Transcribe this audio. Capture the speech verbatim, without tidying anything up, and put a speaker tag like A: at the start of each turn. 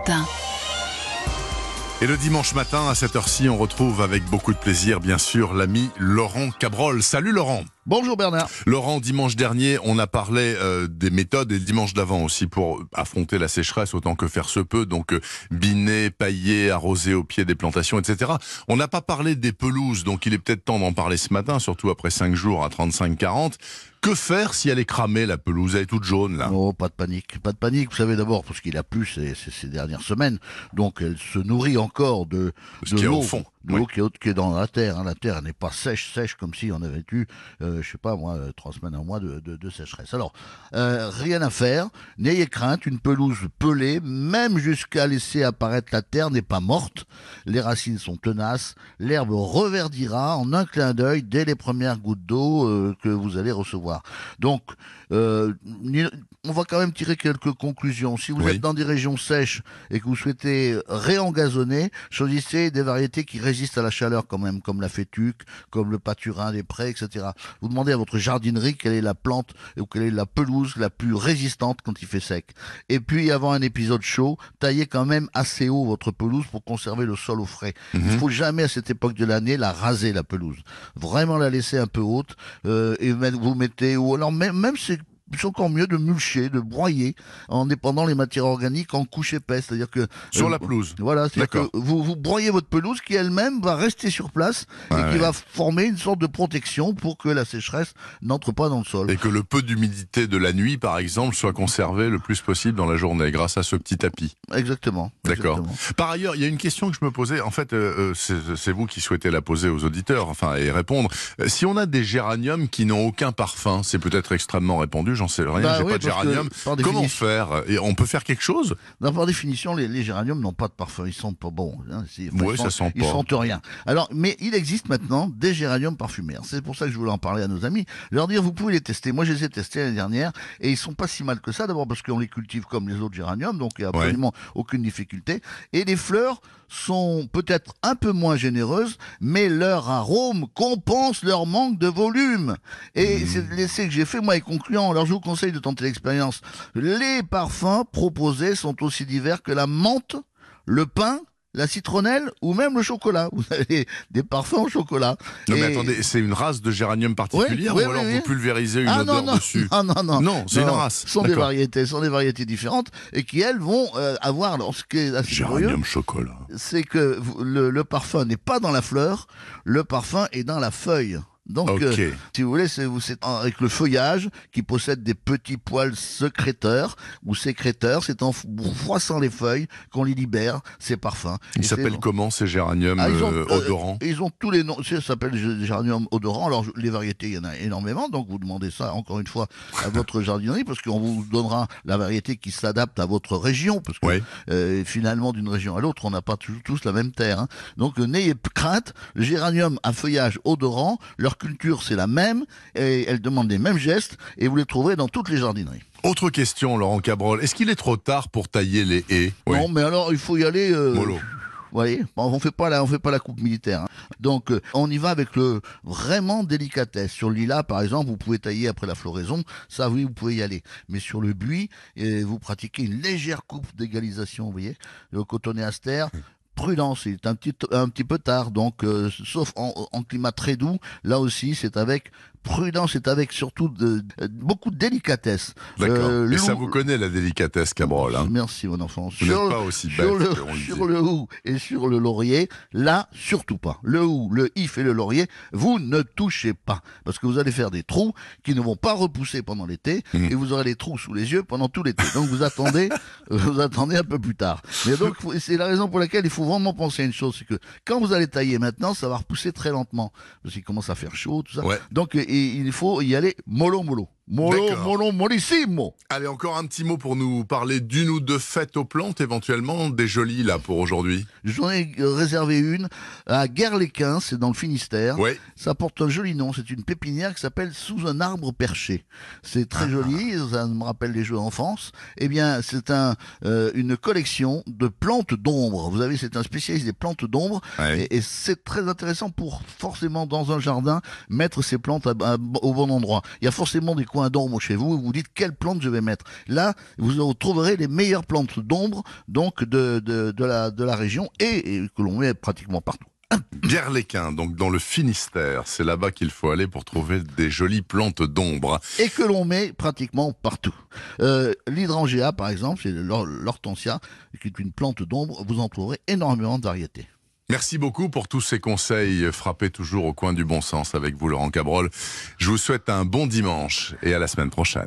A: matin.
B: Et le dimanche matin, à cette heure-ci, on retrouve avec beaucoup de plaisir, bien sûr, l'ami Laurent Cabrol. Salut Laurent.
C: Bonjour Bernard.
B: Laurent, dimanche dernier, on a parlé euh, des méthodes, et le dimanche d'avant aussi, pour affronter la sécheresse autant que faire se peut, donc euh, biner, pailler, arroser au pied des plantations, et cetera. On n'a pas parlé des pelouses, donc il est peut-être temps d'en parler ce matin, surtout après cinq jours à trente-cinq quarante. Que faire si elle est cramée, la pelouse? Elle est toute jaune, là.
C: Oh, pas de panique, pas de panique. Vous savez d'abord, parce qu'il a plu ces, ces, ces dernières semaines, donc elle se nourrit encore de,
B: Ce
C: de
B: qui est
C: l'eau.
B: au fond.
C: De
B: Oui.
C: l'eau qui est, haute- qui est dans la terre. Hein. La terre n'est pas sèche, sèche comme si on avait eu, euh, je sais pas moi, euh, trois semaines, un mois de, de, de sécheresse. Alors, euh, rien à faire. N'ayez crainte. Une pelouse pelée, même jusqu'à laisser apparaître la terre, n'est pas morte. Les racines sont tenaces. L'herbe reverdira en un clin d'œil dès les premières gouttes d'eau euh, que vous allez recevoir. Donc, euh, on va quand même tirer quelques conclusions. Si vous
B: Oui.
C: êtes dans des régions sèches et que vous souhaitez réengazonner, choisissez des variétés qui résistent à la chaleur quand même, comme la fétuque, comme le paturin des prés, et cetera. Vous demandez à votre jardinerie quelle est la plante ou quelle est la pelouse la plus résistante quand il fait sec. Et puis, avant un épisode chaud, taillez quand même assez haut votre pelouse pour conserver le sol au frais. Il ne faut jamais à cette époque de l'année la raser, la pelouse. Vraiment la laisser un peu haute euh, et mettre- vous mettez, ou alors même, même c'est c'est encore mieux de mulcher, de broyer en épandant les matières organiques en couche épaisse. C'est-à-dire que
B: Sur
C: euh,
B: la pelouse.
C: Voilà, c'est-à-dire
B: D'accord.
C: que vous, vous broyez votre pelouse qui elle-même va rester sur place
B: Ouais,
C: et qui
B: ouais.
C: va former une sorte de protection pour que la sécheresse n'entre pas dans le sol.
B: Et que le peu d'humidité de la nuit, par exemple, soit conservé le plus possible dans la journée, grâce à ce petit tapis.
C: Exactement.
B: D'accord.
C: exactement.
B: Par ailleurs, il y a une question que je me posais. En fait, euh, euh, c'est c'est vous qui souhaitez la poser aux auditeurs, enfin, et répondre. Euh, Si on a des géraniums qui n'ont aucun parfum, c'est peut-être extrêmement répandu, j'en sais rien,
C: Bah
B: j'ai
C: oui,
B: pas de
C: parce que,
B: géranium.
C: par
B: Comment
C: définition-
B: faire? Et on peut faire quelque chose?
C: Non, par définition, les, les géraniums n'ont pas de parfum, ils sentent pas bon. Hein, c'est-
B: Ouais,
C: ils
B: ça
C: sentent-
B: sent
C: Ils
B: pas.
C: sentent rien. Alors, mais il existe maintenant des géraniums parfumés. Alors, c'est pour ça que je voulais en parler à nos amis. Leur dire, vous pouvez les tester. Moi, je les ai testés l'année dernière et ils sont pas si mal que ça. D'abord parce qu'on les cultive comme les autres géraniums, donc il n'y a absolument aucune difficulté. Et les fleurs sont peut-être un peu moins généreuses, mais leur arôme compense leur manque de volume. Et c'est l'essai que j'ai fait, moi, est concluant. Alors, je vous conseille de tenter l'expérience. Les parfums proposés sont aussi divers que la menthe, le pain, la citronnelle ou même le chocolat. Vous avez des parfums au chocolat.
B: Non mais
C: Et-
B: attendez, c'est une race de géranium particulière
C: Oui, oui,
B: ou alors
C: oui,
B: vous
C: oui.
B: pulvérisez une
C: Ah
B: odeur
C: non, non,
B: dessus?
C: non, non, non.
B: Non, c'est une race.
C: Ce sont des
B: D'accord.
C: variétés, ce sont des variétés différentes et qui, elles, vont euh, avoir, alors, ce qui est assez curieux,
B: Géranium chocolat.
C: c'est que vous- le, le parfum n'est pas dans la fleur, le parfum est dans la feuille. Donc,
B: Ok.
C: euh, si vous voulez, c'est vous- c'est avec le feuillage qui possède des petits poils sécréteurs ou sécréteurs. C'est en f- froissant les feuilles qu'on les libère, ces parfums.
B: Ils
C: Et c'est-
B: s'appellent comment ces géraniums
C: Ah, ils ont,
B: euh,
C: euh,
B: odorants?
C: ils ont tous les noms. Ça s'appelle gé- géranium odorant. Alors, je- les variétés, il y en a énormément. Donc, vous demandez ça, encore une fois, à votre jardinerie, parce qu'on vous donnera la variété qui s'adapte à votre région. Parce que,
B: Ouais.
C: euh, finalement, d'une région à l'autre, on n'a pas tous, tous la même terre. Hein. Donc, euh, n'ayez p- crainte. Le géranium à feuillage odorant, leur culture, c'est la même. Et elle demande les mêmes gestes. Et vous les trouverez dans toutes les jardineries.
B: Autre question, Laurent Cabrol. Est-ce qu'il est trop tard pour tailler les haies? Oui.
C: Non, mais alors, il faut y aller. Euh,
B: Mollo.
C: Vous voyez, on fait pas la, on fait pas la coupe militaire. Hein. Donc, euh, on y va avec le vraiment délicatesse. Sur le lilas, par exemple, vous pouvez tailler après la floraison. Ça, oui, vous pouvez y aller. Mais sur le buis, euh, vous pratiquez une légère coupe d'égalisation. Vous voyez, le cotonéaster. Prudence, c'est un petit, un petit peu tard, donc euh, sauf en, en climat très doux, là aussi c'est avec prudence, c'est avec surtout de, de- beaucoup de délicatesse.
B: D'accord.
C: Euh,
B: Et ça
C: loup-
B: vous connaît la délicatesse, Cabrol. Hein.
C: Merci mon enfant.
B: Vous n'êtes pas aussi
C: sur
B: bête
C: le,
B: qu'on le
C: sur
B: dit.
C: le hou et sur le laurier, là, surtout pas. Le hou, le if et le laurier, vous ne touchez pas. Parce que vous allez faire des trous qui ne vont pas repousser pendant l'été
B: Mmh.
C: et vous aurez les trous sous les yeux pendant tout l'été. Donc vous attendez, vous attendez un peu plus tard. Mais donc, faut- c'est la raison pour laquelle il faut vraiment penser à une chose, c'est que quand vous allez tailler maintenant, ça va repousser très lentement. Parce qu'il commence à faire chaud, tout ça.
B: Ouais.
C: Donc, euh, et il faut y aller mollo mollo. Mollo,
B: D'accord.
C: mollo, mollissimo.
B: Allez, encore un petit mot pour nous parler d'une ou deux fêtes aux plantes, éventuellement, des jolies, là, pour aujourd'hui.
C: J'en ai réservé une à Guerre-les-Quins, c'est dans le Finistère.
B: Oui.
C: Ça porte un joli nom, c'est une pépinière qui s'appelle Sous un arbre perché. C'est très
B: Ah.
C: joli, ça me rappelle les jeux d'enfance. Eh bien, c'est un, euh, une collection de plantes d'ombre. Vous avez, c'est un spécialiste des plantes d'ombre.
B: Ouais.
C: Et, et c'est très intéressant pour, forcément, dans un jardin, mettre ces plantes à- à- au bon endroit. Il y a forcément des coins coin d'ombre chez vous, vous vous dites quelle plante je vais mettre. Là, vous trouverez les meilleures plantes d'ombre donc de, de, de, la, de la région et, et que l'on met pratiquement partout.
B: Bierléquin, donc dans le Finistère, c'est là-bas qu'il faut aller pour trouver des jolies plantes d'ombre.
C: Et que l'on met pratiquement partout. Euh, L'hydrangea, par exemple, c'est l'hortensia, qui est une plante d'ombre, vous en trouverez énormément de variétés.
B: Merci beaucoup pour tous ces conseils frappés toujours au coin du bon sens avec vous, Laurent Cabrol. Je vous souhaite un bon dimanche et à la semaine prochaine.